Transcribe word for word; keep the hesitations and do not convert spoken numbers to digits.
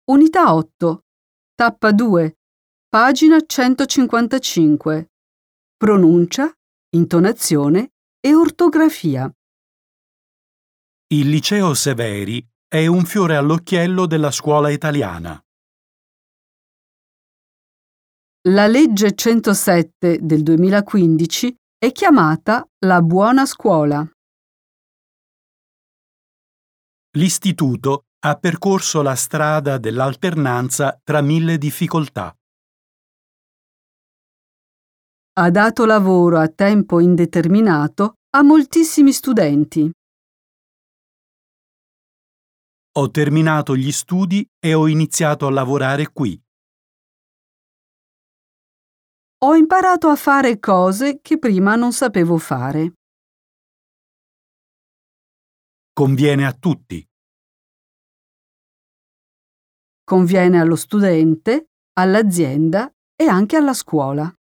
Unità otto, tappa due, pagina centocinquantacinque. Pronuncia, intonazione e ortografia. Il Liceo Severi è un fiore all'occhiello della scuola italiana. La legge centosette del duemilaquindici è chiamata la Buona Scuola. L'istituto ha percorso la strada dell'alternanza tra mille difficoltà. Ha dato lavoro a tempo indeterminato a moltissimi studenti. Ho terminato gli studi e ho iniziato a lavorare qui. Ho imparato a fare cose che prima non sapevo fare. Conviene a tutti. Conviene allo studente, all'azienda e anche alla scuola.